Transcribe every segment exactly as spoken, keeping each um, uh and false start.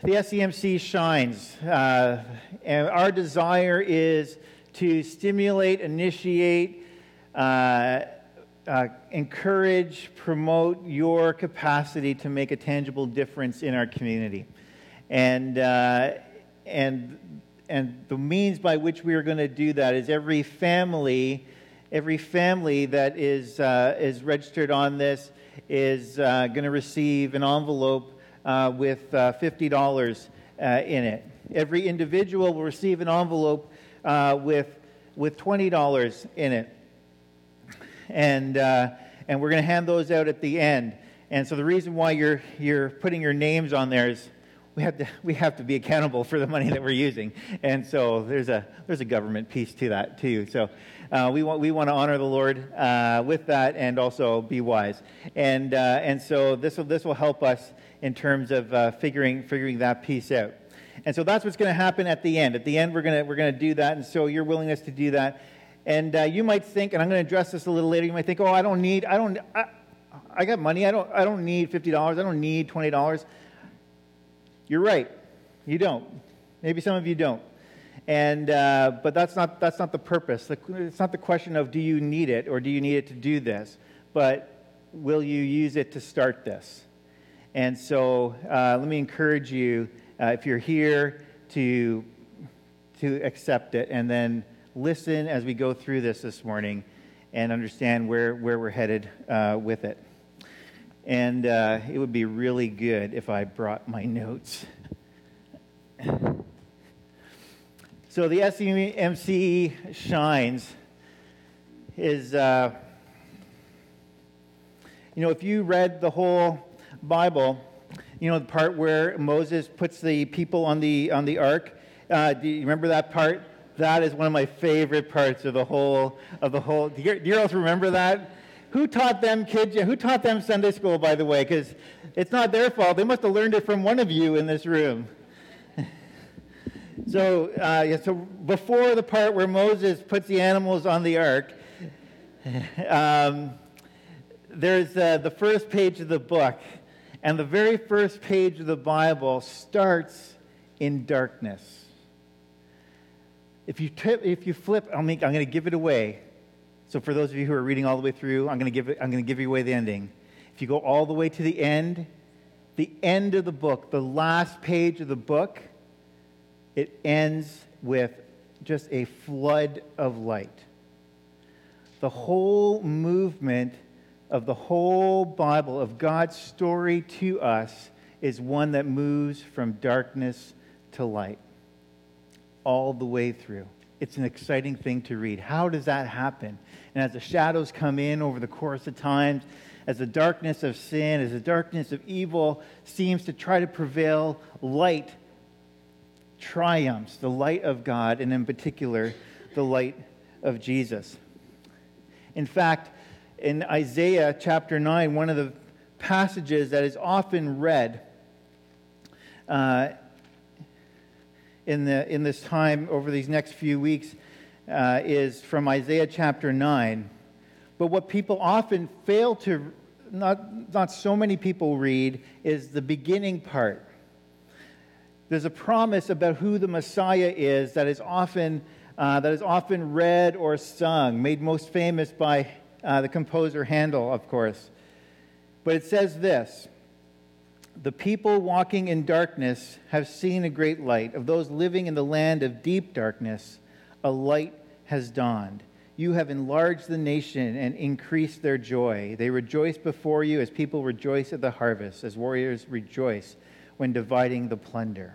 the S E M C shines, uh, and our desire is to stimulate, initiate, uh, uh, encourage, promote your capacity to make a tangible difference in our community. And uh, and and the means by which we are going to do that is every family, every family that is uh, is registered on this is uh, going to receive an envelope Uh, with uh, fifty dollars uh, in it. Every individual will receive an envelope uh, with with twenty dollars in it, and uh, and we're going to hand those out at the end. And so the reason why you're you're putting your names on there is we have to we have to be accountable for the money that we're using, and so there's a there's a government piece to that too. So uh, we want we want to honor the Lord uh, with that, and also be wise. And uh, and so this will this will help us in terms of uh, figuring figuring that piece out. And so that's what's going to happen at the end. At the end, we're going to we're going to do that, and so your willingness to do that. And uh, you might think, and I'm going to address this a little later. You might think, oh, I don't need, I don't, I, I got money. I don't, I don't need fifty dollars. I don't need twenty dollars. You're right. You don't. Maybe some of you don't. And uh, but that's not that's not the purpose. It's not the question of do you need it or do you need it to do this, but will you use it to start this? And so uh, let me encourage you, uh, if you're here, to to accept it and then listen as we go through this this morning and understand where, where we're headed uh, with it. And uh, it would be really good if I brought my notes. So the S E M C Shines is, uh, you know, if you read the whole Bible, you know the part where Moses puts the people on the on the ark. Uh, do you remember that part? That is one of my favorite parts of the whole of the whole. Do you, do you all remember that? Who taught them kids? Who taught them Sunday school? By the way, because it's not their fault. They must have learned it from one of you in this room. so, uh, yeah, so before the part where Moses puts the animals on the ark, um, there's uh, the first page of the book. And the very first page of the Bible starts in darkness. If you tip, if you flip, I'll make, I'm going to give it away. So for those of you who are reading all the way through, I'm going to give it, I'm going to give you away the ending. If you go all the way to the end, the end of the book, the last page of the book, it ends with just a flood of light. The whole movement of the whole Bible, of God's story to us, is one that moves from darkness to light all the way through. It's an exciting thing to read. How does that happen? And as the shadows come in over the course of time, as the darkness of sin, as the darkness of evil seems to try to prevail, light triumphs, the light of God, and in particular, the light of Jesus. In fact, in Isaiah chapter nine, one of the passages that is often read uh, in the in this time over these next few weeks uh, is from Isaiah chapter nine. But what people often fail to, not not so many people read, is the beginning part. There's a promise about who the Messiah is that is often uh, that is often read or sung, made most famous by uh, the composer Handel, of course. But it says this: "The people walking in darkness have seen a great light. Of those living in the land of deep darkness, a light has dawned. You have enlarged the nation and increased their joy. They rejoice before you as people rejoice at the harvest, as warriors rejoice when dividing the plunder."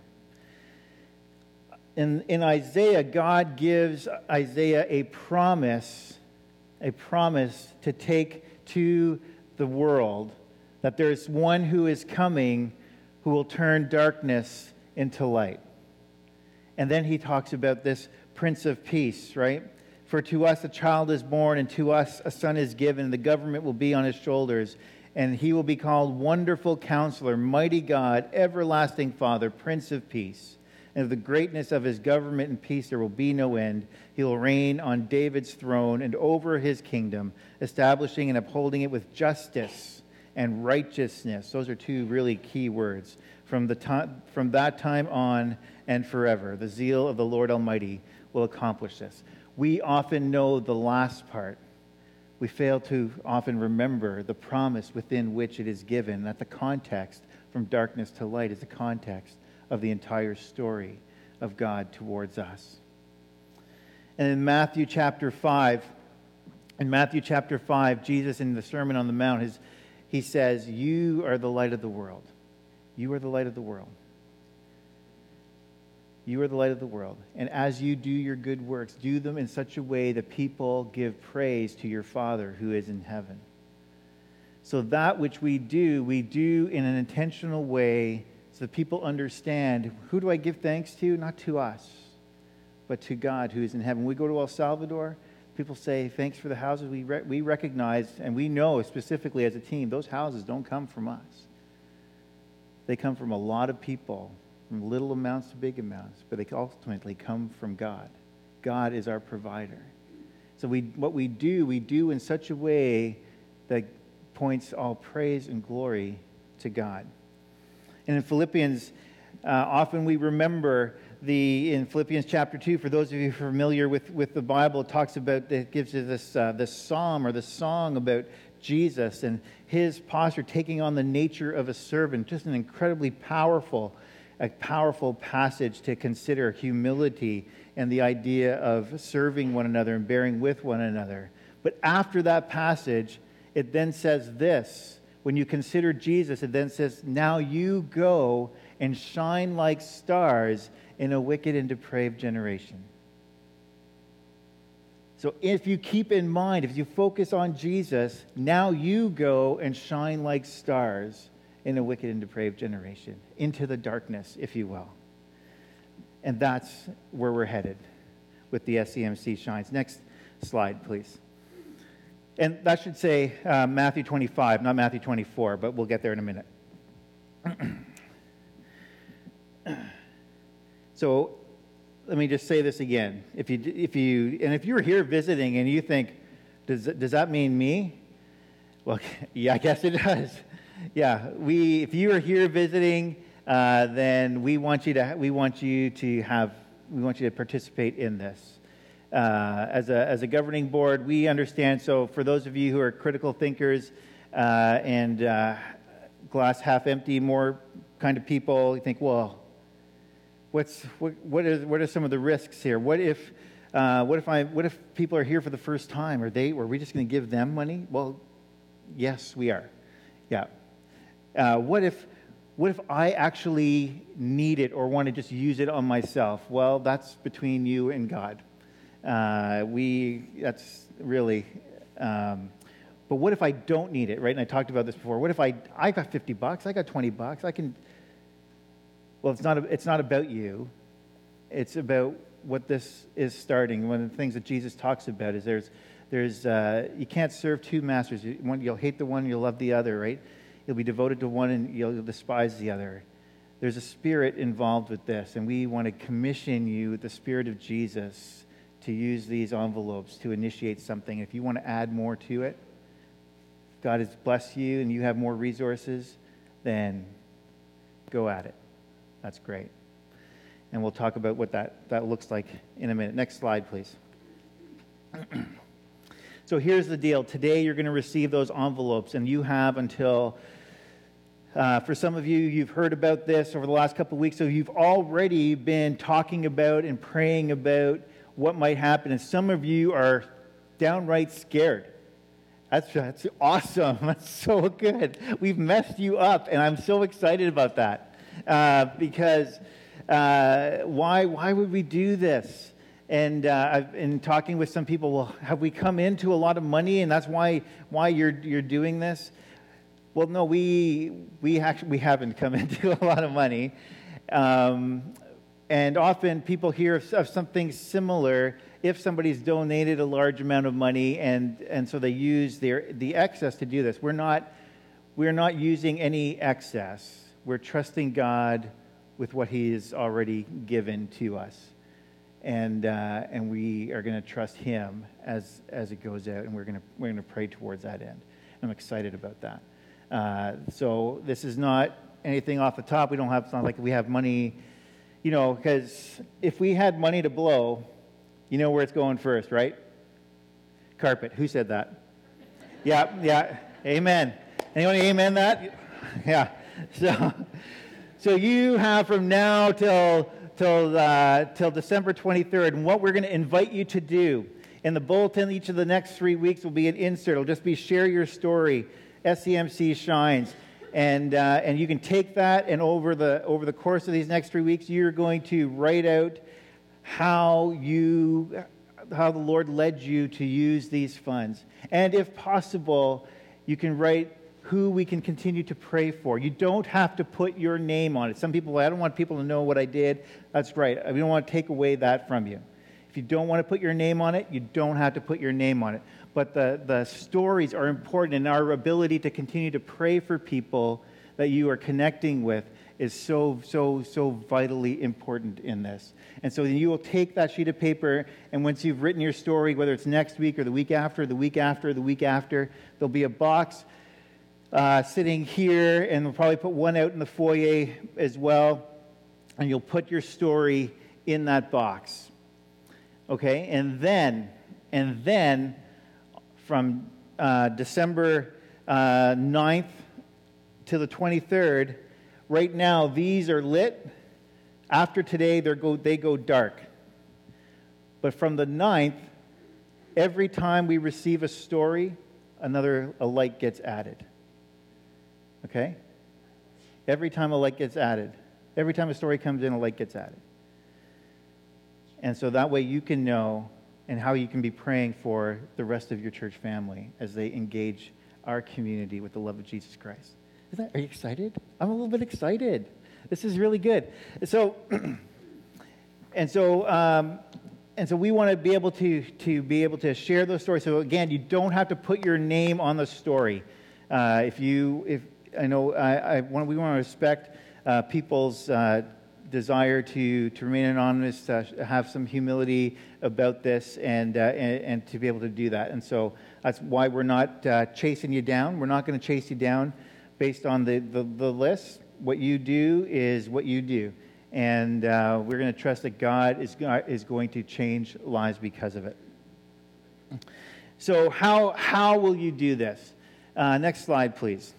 In, in Isaiah, God gives Isaiah a promise, a promise to take to the world that there's one who is coming who will turn darkness into light. And then he talks about this Prince of Peace, right? "For to us a child is born, and to us a son is given. The government will be on his shoulders, and he will be called Wonderful Counselor, Mighty God, Everlasting Father, Prince of Peace. And of the greatness of his government and peace there will be no end. He will reign on David's throne and over his kingdom, establishing and upholding it with justice and righteousness. Those are two really key words. From the time, from that time on and forever, the zeal of the Lord Almighty will accomplish this. We often know the last part. We fail to often remember the promise within which it is given, that the context from darkness to light is the context of the entire story of God towards us. And in Matthew chapter five, in Matthew chapter five, Jesus in the Sermon on the Mount, his, he says, "You are the light of the world. You are the light of the world. You are the light of the world. And as you do your good works, do them in such a way that people give praise to your Father who is in heaven." So that which we do, we do in an intentional way so that people understand, who do I give thanks to? Not to us, but to God who is in heaven. When we go to El Salvador, people say, thanks for the houses. We, re- we recognize, and we know specifically as a team, those houses don't come from us. They come from a lot of people, from little amounts to big amounts, but they ultimately come from God. God is our provider. So we, what we do, we do in such a way that points all praise and glory to God. And in Philippians, uh, often we remember the in Philippians chapter two, for those of you familiar with, with the Bible, it talks about, it gives you this, uh, this psalm or this song about Jesus and his posture taking on the nature of a servant. Just an incredibly powerful, a powerful passage to consider humility and the idea of serving one another and bearing with one another. But after that passage, it then says this. When you consider Jesus, it then says, now you go and shine like stars in a wicked and depraved generation. So if you keep in mind, if you focus on Jesus, now you go and shine like stars in a wicked and depraved generation, into the darkness, if you will. And that's where we're headed with the S C M C Shines. Next slide, please. And that should say uh, Matthew twenty-five, not Matthew twenty-four, but we'll get there in a minute. So let me just say this again. If you, if you, and if you're here visiting and you think, does, does that mean me? Well, yeah, I guess it does. Yeah, we. If you are here visiting, uh, then we want you to. We want you to have. We want you to participate in this. Uh, as a as a governing board, we understand. So, for those of you who are critical thinkers uh, and uh, glass half empty, more kind of people, you think, well, what's what what is what are some of the risks here? What if uh, what if I what if people are here for the first time? Are they? Are we just going to give them money? Well, yes, we are. Yeah. Uh, what if what if I actually need it or want to just use it on myself? Well, that's between you and God. Uh, we, that's really, um, but what if I don't need it, right? And I talked about this before. What if I, I got fifty bucks, I got twenty bucks, I can, well, it's not, it's not about you. It's about what this is starting. One of the things that Jesus talks about is there's, there's, uh, you can't serve two masters. One, you'll hate the one, you'll love the other, right? You'll be devoted to one and you'll despise the other. There's a spirit involved with this, and we want to commission you with the Spirit of Jesus to use these envelopes to initiate something. If you want to add more to it, God has blessed you and you have more resources, then go at it. That's great. And we'll talk about what that, that looks like in a minute. Next slide, please. So here's the deal. Today you're going to receive those envelopes, and you have until, uh, for some of you, you've heard about this over the last couple of weeks, so you've already been talking about and praying about what might happen, and some of you are downright scared. That's, that's awesome. That's so good. We've messed you up, and I'm so excited about that. Uh, because uh, why, why would we do this? And uh, I've been talking with some people, well, have we come into a lot of money, and that's why why you're you're doing this? Well, no, we we actually we haven't come into a lot of money. Um, and often people hear of, of something similar if somebody's donated a large amount of money, and, and so they use their the excess to do this. We're not we're not using any excess. We're trusting God with what He has already given to us. And uh, and we are going to trust Him as as it goes out, and we're going to we're going to pray towards that end. I'm excited about that. Uh, so this is not anything off the top. We don't have, it's not like we have money, you know, because if we had money to blow, you know where it's going first, right? Carpet. Who said that? Yeah, yeah. Amen. Anyone amen that? Yeah. So, so you have from now till till uh, till December twenty-third, and what we're going to invite you to do in the bulletin each of the next three weeks will be an insert. It'll just be share your story, S C M C Shines, and uh, and you can take that, and over the over the course of these next three weeks, you're going to write out how you how the Lord led you to use these funds, and if possible, you can write who we can continue to pray for. You don't have to put your name on it. Some people, I don't want people to know what I did. That's right. We don't want to take away that from you. If you don't want to put your name on it, you don't have to put your name on it. But the, the stories are important, and our ability to continue to pray for people that you are connecting with is so, so, so vitally important in this. And so you will take that sheet of paper, and once you've written your story, whether it's next week or the week after, the week after, the week after, there'll be a box Uh, sitting here, and we'll probably put one out in the foyer as well, and you'll put your story in that box. Okay, and then, and then from uh, December uh, ninth to the twenty-third, right now these are lit. After today, they go they go dark. But from the ninth, every time we receive a story, another a light gets added. Okay? Every time a light gets added. Every time a story comes in, a light gets added. And so that way you can know and how you can be praying for the rest of your church family as they engage our community with the love of Jesus Christ. Is that, are you excited? I'm a little bit excited. This is really good. So, and so, um, and so we want to be able to, to be able to share those stories. So again, you don't have to put your name on the story. Uh, if you, if, I know I, I want, we want to respect uh, people's uh, desire to, to remain anonymous, uh, have some humility about this, and, uh, and and to be able to do that. And so that's why we're not uh, chasing you down. We're not going to chase you down based on the, the, the list. What you do is what you do. And uh, we're going to trust that God is, is going to change lives because of it. So how, how will you do this? Uh, next slide, please.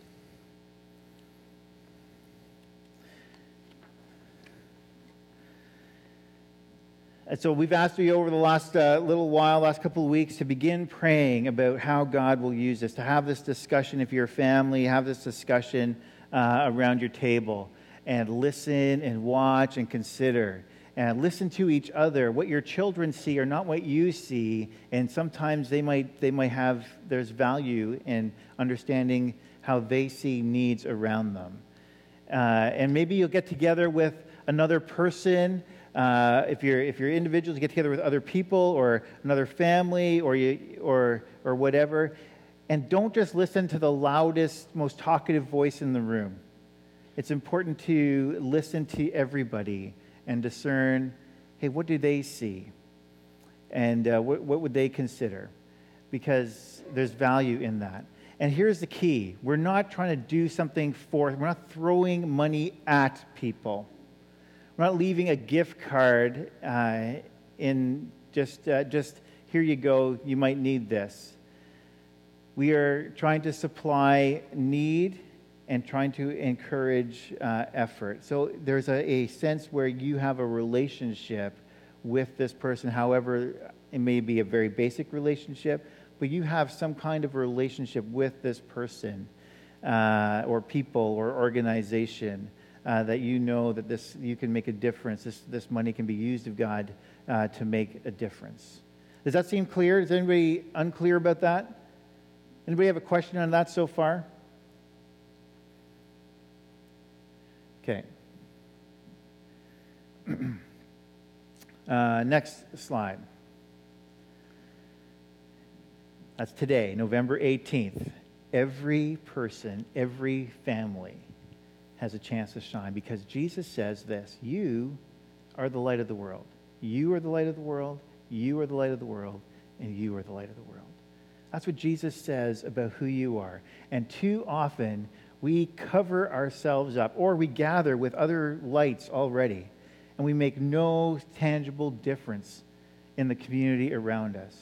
And so we've asked you over the last uh, little while, last couple of weeks, to begin praying about how God will use this, to have this discussion if you're a family, have this discussion uh, around your table, and listen and watch and consider. And listen to each other. What your children see are not what you see, and sometimes they might they might have, there's value in understanding how they see needs around them. Uh, and maybe you'll get together with another person. Uh, if you're if you're individuals, you get together with other people or another family or you or or whatever, and don't just listen to the loudest, most talkative voice in the room. It's important to listen to everybody and discern, hey, what do they see, and uh, what what would they consider, because there's value in that. And here's the key: we're not trying to do something for. We're not throwing money at people. We're not leaving a gift card uh, in just, uh, just, here you go, you might need this. We are trying to supply need and trying to encourage uh, effort. So there's a, a sense where you have a relationship with this person, however, it may be a very basic relationship, but you have some kind of a relationship with this person uh, or people or organization. Uh, that you know that this you can make a difference. This this money can be used of God uh, to make a difference. Does that seem clear? Is anybody unclear about that? Anybody have a question on that so far? Okay. uh, next slide. That's today, November eighteenth. Every person, every family has a chance to shine, because Jesus says this: you are the light of the world. You are the light of the world. You are the light of the world. And you are the light of the world. That's what Jesus says about who you are. And too often, we cover ourselves up, or we gather with other lights already, and we make no tangible difference in the community around us.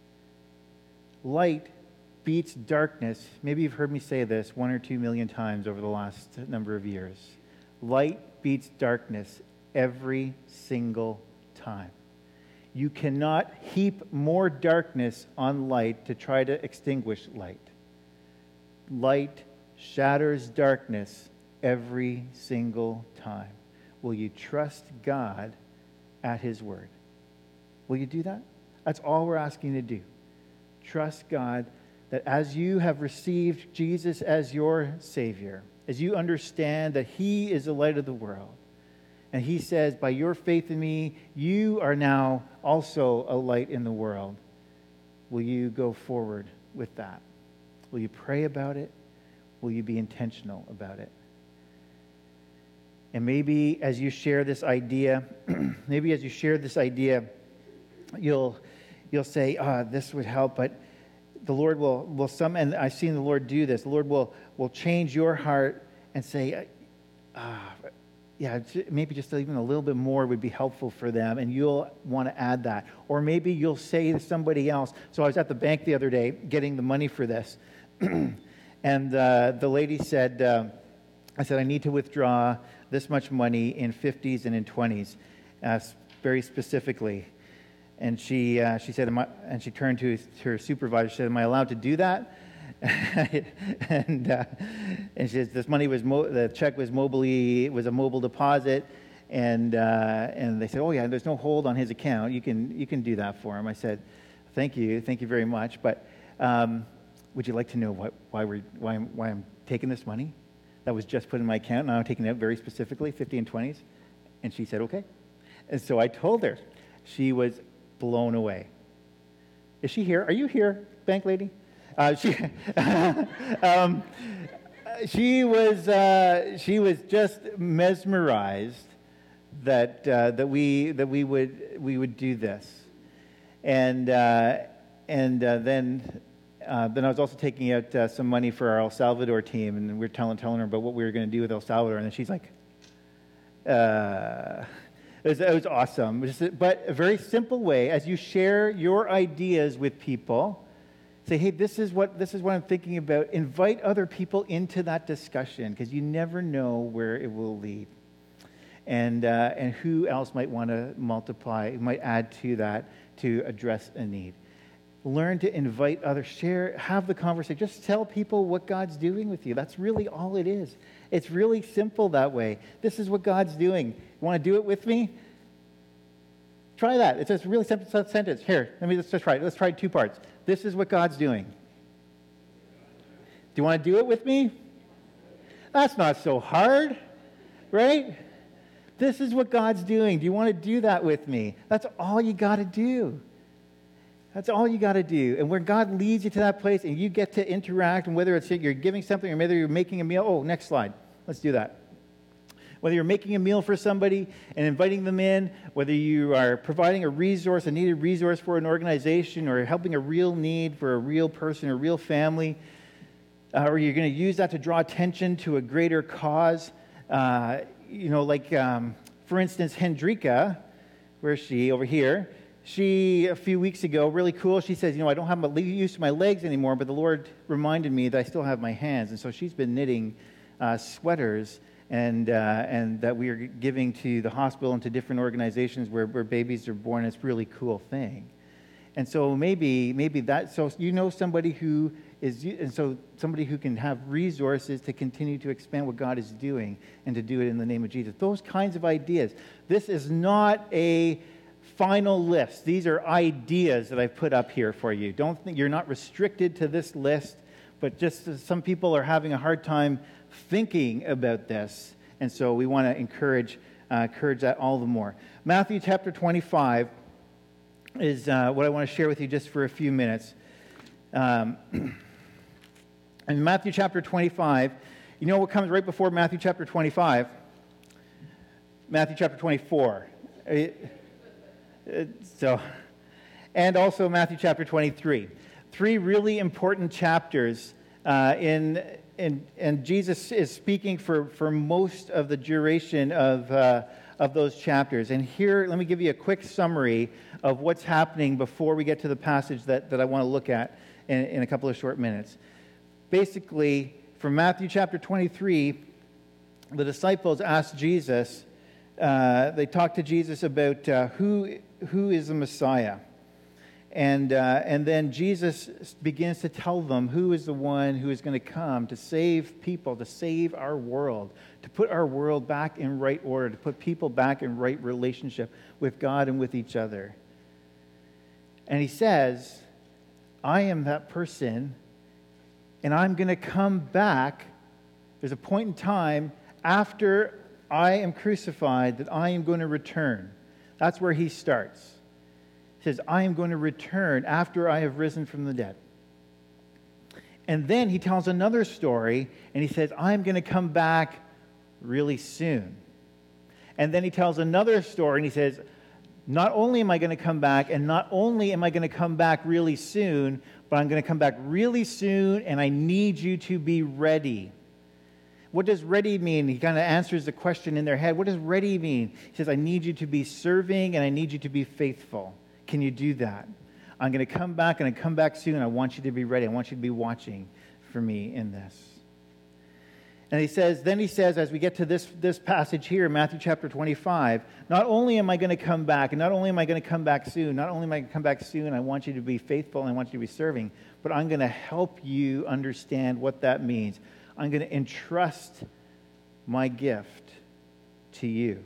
Light beats darkness. Maybe you've heard me say this one or two million times over the last number of years. Light beats darkness every single time. You cannot heap more darkness on light to try to extinguish light. Light shatters darkness every single time. Will you trust God at His word? Will you do that? That's all we're asking you to do. Trust God that as you have received Jesus as your Savior, as you understand that He is the light of the world, and He says, by your faith in me, you are now also a light in the world, will you go forward with that? Will you pray about it? Will you be intentional about it? And maybe as you share this idea, maybe as you share this idea, you'll you'll say, ah, this would help, but the Lord will, will some, and I've seen the Lord do this, the Lord will, will change your heart and say, ah, yeah, maybe just even a little bit more would be helpful for them, and you'll want to add that. Or maybe you'll say to somebody else, so I was at the bank the other day getting the money for this, and uh, the lady said, uh, I said, I need to withdraw this much money in fifties and in twenties, uh, very specifically. And she uh, she said, am I, and she turned to, to her supervisor, she said, am I allowed to do that? and uh, and she says, this money was, mo- the check was mobily, it was a mobile deposit. And uh, and they said, oh yeah, there's no hold on his account. You can you can do that for him. I said, thank you, thank you very much. But um, would you like to know what, why we're why I'm, why I'm taking this money? That was just put in my account, and I'm taking it out very specifically, fifty and twenties. And she said, okay. And so I told her. She was blown away. Is she here? Are you here, bank lady? Uh, she, um, she was uh, she was just mesmerized that uh, that we that we would we would do this, and uh, and uh, then. Uh, then I was also taking out uh, some money for our El Salvador team, and we were telling, telling her about what we were going to do with El Salvador, and then she's like, uh, it, was, it was awesome. It was just, but a very simple way, as you share your ideas with people, say, hey, this is what this is what I'm thinking about. Invite other people into that discussion, because you never know where it will lead. And, uh, and who else might want to multiply, might add to that to address a need. Learn to invite others, share, have the conversation. Just tell people what God's doing with you. That's really all it is. It's really simple that way. This is what God's doing. You want to do it with me? Try that. It's a really simple sentence. Here, let me let's just try it. Let's try two parts. This is what God's doing. Do you want to do it with me? That's not so hard, right? This is what God's doing. Do you want to do that with me? That's all you got to do. That's all you got to do. And where God leads you to that place and you get to interact, and whether it's you're giving something or whether you're making a meal. Oh, next slide. Let's do that. Whether you're making a meal for somebody and inviting them in, whether you are providing a resource, a needed resource for an organization, or helping a real need for a real person or real family, uh, or you're going to use that to draw attention to a greater cause. Uh, you know, like, um, for instance, Hendrika, where's she? Over here. She, a few weeks ago, really cool, she says, you know, I don't have my use of my legs anymore, but the Lord reminded me that I still have my hands. And so she's been knitting uh, sweaters and uh, and that we are giving to the hospital and to different organizations where, where babies are born. It's a really cool thing. And so maybe maybe that, so you know somebody who is, and so somebody who can have resources to continue to expand what God is doing and to do it in the name of Jesus. Those kinds of ideas. This is not a final list. These are ideas that I've put up here for you. Don't think you're not restricted to this list, but just some people are having a hard time thinking about this, and so we want to encourage uh, encourage that all the more. Matthew chapter twenty-five is uh, what I want to share with you just for a few minutes. Um, in Matthew chapter twenty-five, you know what comes right before Matthew chapter twenty-five? Matthew chapter twenty-four. It, So, and also Matthew chapter twenty-three. three really important chapters, uh, in, in, and Jesus is speaking for, for most of the duration of, uh, of those chapters. And here, let me give you a quick summary of what's happening before we get to the passage that, that I want to look at in, in a couple of short minutes. Basically, from Matthew chapter twenty-three, the disciples asked Jesus, uh, they talked to Jesus about uh, who, who is the Messiah. And, uh, and then Jesus begins to tell them who is the one who is going to come to save people, to save our world, to put our world back in right order, to put people back in right relationship with God and with each other. And he says, I am that person, and I'm going to come back. There's a point in time after I am crucified that I am going to return. That's where he starts. He says, I am going to return after I have risen from the dead. And then he tells another story, and he says, I'm going to come back really soon. And then he tells another story, and he says, not only am I going to come back, and not only am I going to come back really soon, but I'm going to come back really soon, and I need you to be ready. What does ready mean? He kind of answers the question in their head. What does ready mean? He says, I need you to be serving, and I need you to be faithful. Can you do that? I'm going to come back, and I come back soon. I want you to be ready. I want you to be watching for me in this. And he says, then he says, as we get to this, this passage here, Matthew chapter twenty-five, not only am I going to come back, and not only am I going to come back soon, not only am I going to come back soon, I want you to be faithful, and I want you to be serving, but I'm going to help you understand what that means. I'm going to entrust my gift to you.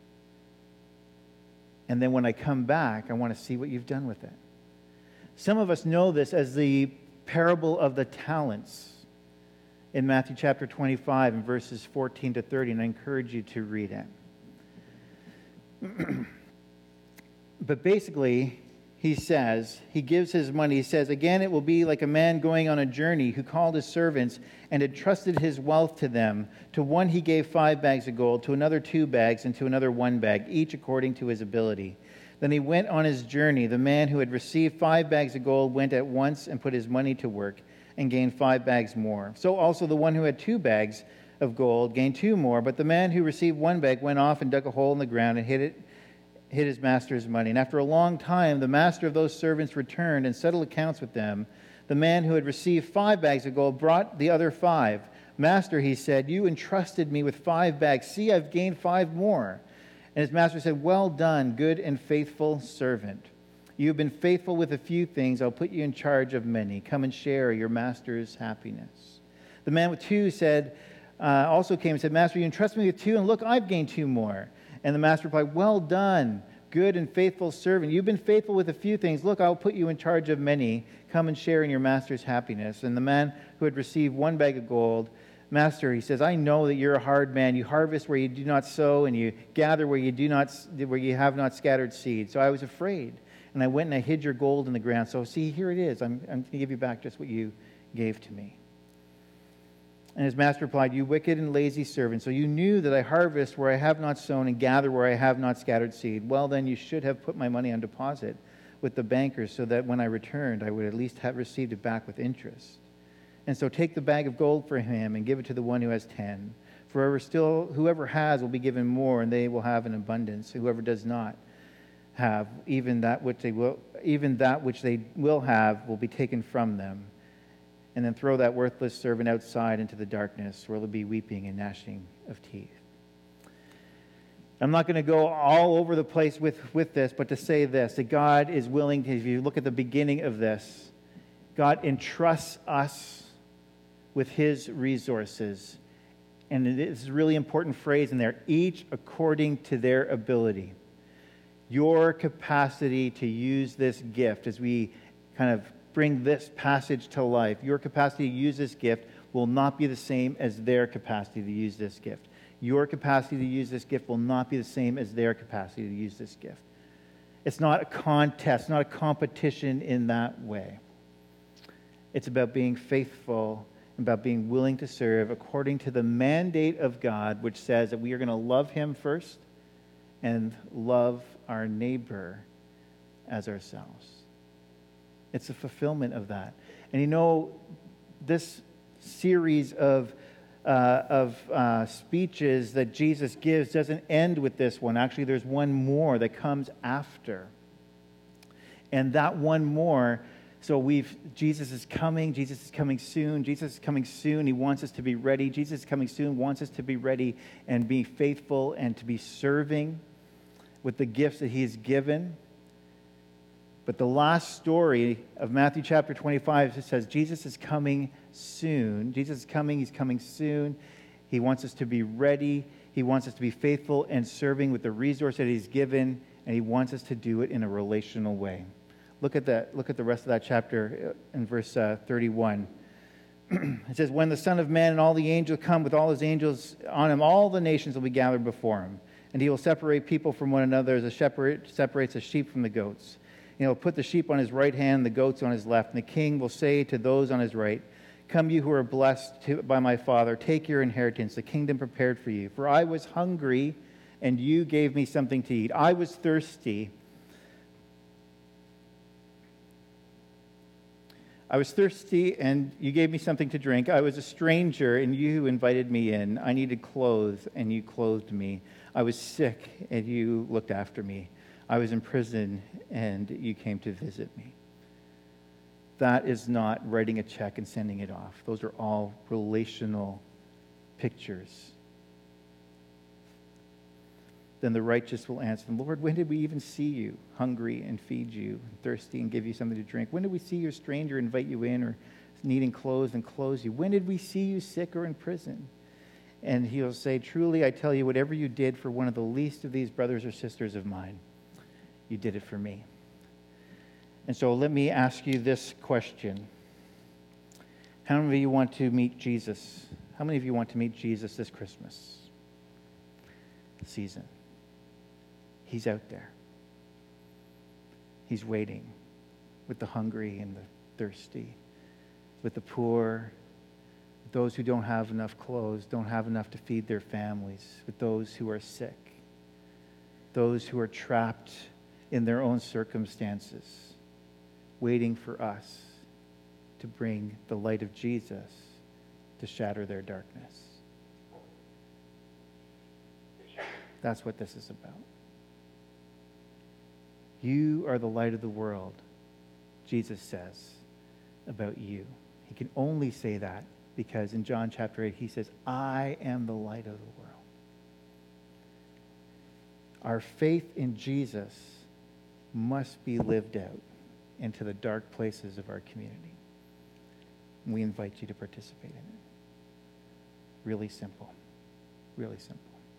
And then when I come back, I want to see what you've done with it. Some of us know this as the parable of the talents in Matthew chapter twenty-five and verses fourteen to thirty, and I encourage you to read it. But basically, he says, he gives his money. He says, again, it will be like a man going on a journey who called his servants and entrusted his wealth to them. To one he gave five bags of gold, to another two bags, and to another one bag, each according to his ability. Then he went on his journey. The man who had received five bags of gold went at once and put his money to work and gained five bags more. So also the one who had two bags of gold gained two more. But the man who received one bag went off and dug a hole in the ground and hid it hid his master's money. And after a long time, the master of those servants returned and settled accounts with them. The man who had received five bags of gold brought the other five. Master, he said, you entrusted me with five bags. See, I've gained five more. And his master said, well done, good and faithful servant. You have been faithful with a few things. I'll put you in charge of many. Come and share your master's happiness. The man with two said, uh, also came and said, Master, you entrusted me with two, and look, I've gained two more. And the master replied, well done, good and faithful servant. You've been faithful with a few things. Look, I'll put you in charge of many. Come and share in your master's happiness. And the man who had received one bag of gold, Master, he says, I know that you're a hard man. You harvest where you do not sow, and you gather where you do not, where you have not scattered seed. So I was afraid, and I went and I hid your gold in the ground. So see, here it is. I'm, I'm going to give you back just what you gave to me. And his master replied, you wicked and lazy servant, so you knew that I harvest where I have not sown and gather where I have not scattered seed. Well, then you should have put my money on deposit with the bankers so that when I returned, I would at least have received it back with interest. And so take the bag of gold for him and give it to the one who has ten. For whoever, still, whoever has will be given more, and they will have an abundance. Whoever does not have, even that which they will, even that which they will have will be taken from them. And then throw that worthless servant outside into the darkness, where there'll be weeping and gnashing of teeth. I'm not going to go all over the place with, with this, but to say this, that God is willing to, if you look at the beginning of this, God entrusts us with his resources. And it is a really important phrase in there, each according to their ability. Your capacity to use this gift, as we kind of bring this passage to life, your capacity to use this gift will not be the same as their capacity to use this gift. Your capacity to use this gift will not be the same as their capacity to use this gift. It's not a contest, not a competition in that way. It's about being faithful, about being willing to serve according to the mandate of God, which says that we are going to love him first and love our neighbor as ourselves. It's a fulfillment of that. And you know, this series of uh, of uh, speeches that Jesus gives doesn't end with this one. Actually, there's one more that comes after. And that one more, so we've, Jesus is coming, Jesus is coming soon, Jesus is coming soon, he wants us to be ready. Jesus is coming soon, wants us to be ready and be faithful and to be serving with the gifts that he's given. But the last story of Matthew chapter twenty-five, it says Jesus is coming soon. Jesus is coming. He's coming soon. He wants us to be ready. He wants us to be faithful and serving with the resource that he's given, and he wants us to do it in a relational way. Look at that. Look at the rest of that chapter in verse uh, thirty-one. It says, when the Son of Man and all the angels come with all his angels on him, all the nations will be gathered before him, and he will separate people from one another as a shepherd separates the sheep from the goats. And he'll put the sheep on his right hand, the goats on his left. And the king will say to those on his right, come, you who are blessed to, by my Father, take your inheritance, the kingdom prepared for you. For I was hungry, and you gave me something to eat. I was thirsty. I was thirsty, and you gave me something to drink. I was a stranger, and you invited me in. I needed clothes, and you clothed me. I was sick, and you looked after me. I was in prison, and you came to visit me. That is not writing a check and sending it off. Those are all relational pictures. Then the righteous will answer them, Lord, when did we even see you hungry and feed you, thirsty and give you something to drink? When did we see you a stranger, invite you in, or needing clothes and clothe you? When did we see you sick or in prison? And he'll say, truly, I tell you, whatever you did for one of the least of these brothers or sisters of mine, you did it for me. And so let me ask you this question. How many of you want to meet Jesus? How many of you want to meet Jesus this Christmas season? He's out there. He's waiting with the hungry and the thirsty, with the poor, with those who don't have enough clothes, don't have enough to feed their families, with those who are sick, those who are trapped in their own circumstances, waiting for us to bring the light of Jesus to shatter their darkness. That's what this is about. You are the light of the world, Jesus says about you. He can only say that because in John chapter eight, he says, I am the light of the world. Our faith in Jesus must be lived out into the dark places of our community. And we invite you to participate in it. Really simple. Really simple.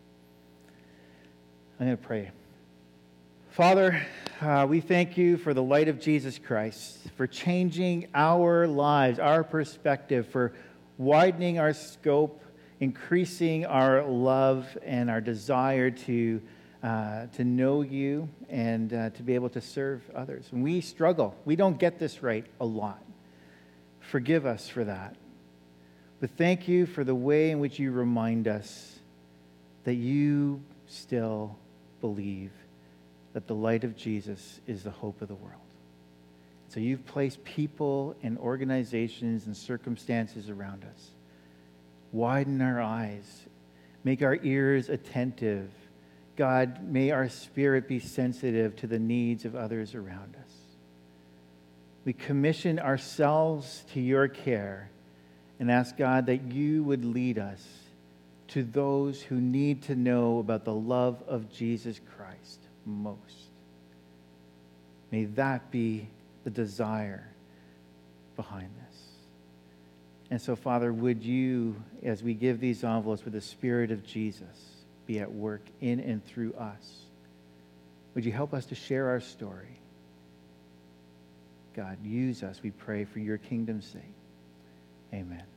I'm going to pray. Father, uh, we thank you for the light of Jesus Christ, for changing our lives, our perspective, for widening our scope, increasing our love and our desire to Uh, to know you and uh, to be able to serve others. And we struggle. We don't get this right a lot. Forgive us for that. But thank you for the way in which you remind us that you still believe that the light of Jesus is the hope of the world. So you've placed people and organizations and circumstances around us. Widen our eyes. Make our ears attentive. God, may our spirit be sensitive to the needs of others around us. We commission ourselves to your care and ask, God, that you would lead us to those who need to know about the love of Jesus Christ most. May that be the desire behind this. And so, Father, would you, as we give these envelopes with the Spirit of Jesus, be at work in and through us? Would you help us to share our story? God, use us, we pray, for your kingdom's sake. Amen.